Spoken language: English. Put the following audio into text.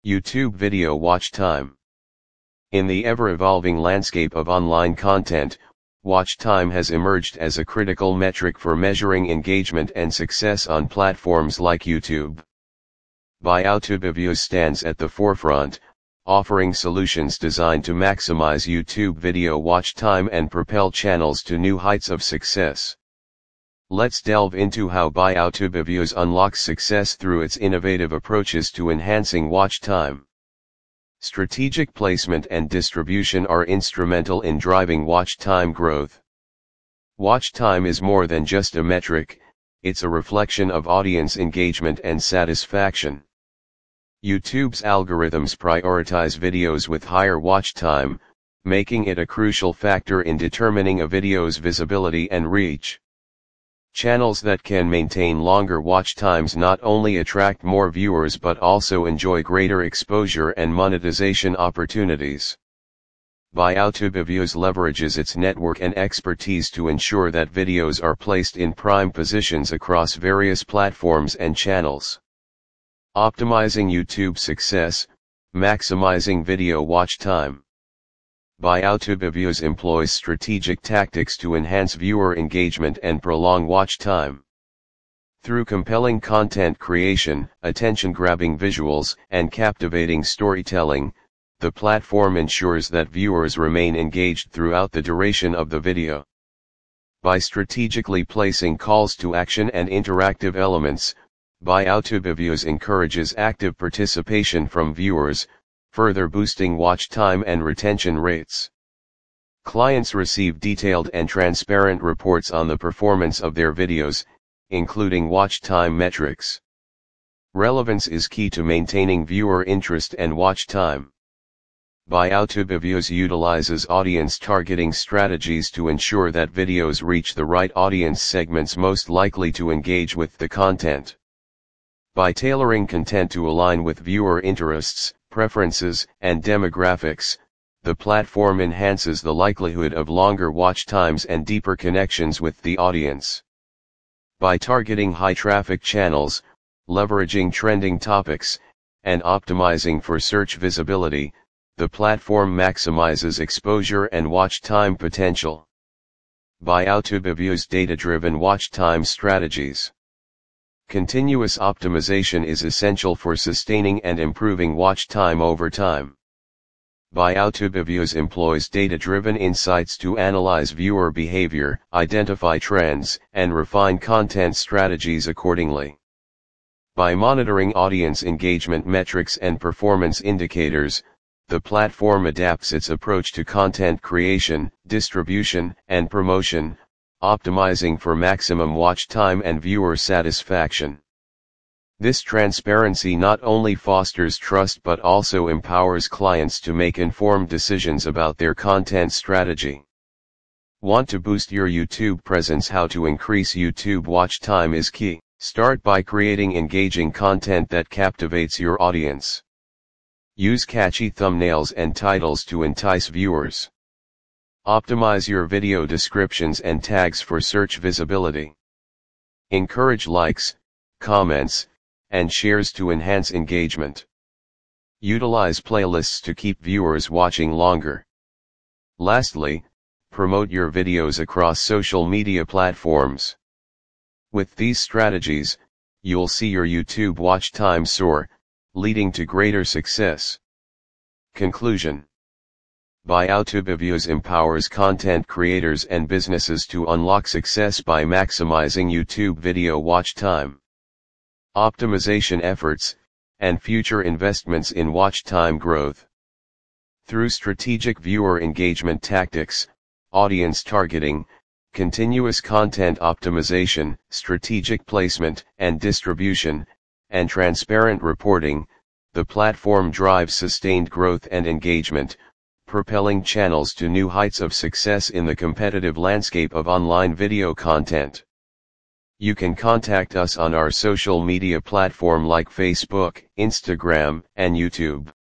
YouTube video watch time. In the ever-evolving landscape of online content, watch time has emerged as a critical metric for measuring engagement and success on platforms like YouTube. BuyOuTubeViews stands at the forefront, offering solutions designed to maximize YouTube video watch time and propel channels to new heights of success. Let's delve into how BuyOuTubeViews unlocks success through its innovative approaches to enhancing watch time. Strategic placement and distribution are instrumental in driving watch time growth. Watch time is more than just a metric, it's a reflection of audience engagement and satisfaction. YouTube's algorithms prioritize videos with higher watch time, making it a crucial factor in determining a video's visibility and reach. Channels that can maintain longer watch times not only attract more viewers but also enjoy greater exposure and monetization opportunities. BuyOuTubeViews leverages its network and expertise to ensure that videos are placed in prime positions across various platforms and channels. Optimizing YouTube success, maximizing video watch time. BuyOuTubeViews employs strategic tactics to enhance viewer engagement and prolong watch time. Through compelling content creation, attention-grabbing visuals, and captivating storytelling, the platform ensures that viewers remain engaged throughout the duration of the video. By strategically placing calls to action and interactive elements, BuyOuTubeViews encourages active participation from viewers, further boosting watch time and retention rates. Clients receive detailed and transparent reports on the performance of their videos, including watch time metrics. Relevance is key to maintaining viewer interest and watch time. BuyOuTubeViews utilizes audience targeting strategies to ensure that videos reach the right audience segments most likely to engage with the content. By tailoring content to align with viewer interests, preferences, and demographics, the platform enhances the likelihood of longer watch times and deeper connections with the audience. By targeting high-traffic channels, leveraging trending topics, and optimizing for search visibility, the platform maximizes exposure and watch time potential. BuyOuTubeViews data-driven watch time strategies. Continuous optimization is essential for sustaining and improving watch time over time. BuyOuTubeViews employs data-driven insights to analyze viewer behavior, identify trends, and refine content strategies accordingly. By monitoring audience engagement metrics and performance indicators, the platform adapts its approach to content creation, distribution, and promotion, optimizing for maximum watch time and viewer satisfaction. This transparency not only fosters trust but also empowers clients to make informed decisions about their content strategy. Want to boost your YouTube presence? How to increase YouTube watch time is key. Start by creating engaging content that captivates your audience. Use catchy thumbnails and titles to entice viewers. Optimize your video descriptions and tags for search visibility. Encourage likes, comments, and shares to enhance engagement. Utilize playlists to keep viewers watching longer. Lastly, promote your videos across social media platforms. With these strategies, you'll see your YouTube watch time soar, leading to greater success. Conclusion. BuyOuTubeViews empowers content creators and businesses to unlock success by maximizing YouTube video watch time. Optimization efforts, and future investments in watch time growth. Through strategic viewer engagement tactics, audience targeting, continuous content optimization, strategic placement and distribution, and transparent reporting, the platform drives sustained growth and engagement, propelling channels to new heights of success in the competitive landscape of online video content. You can contact us on our social media platform like Facebook, Instagram, and YouTube.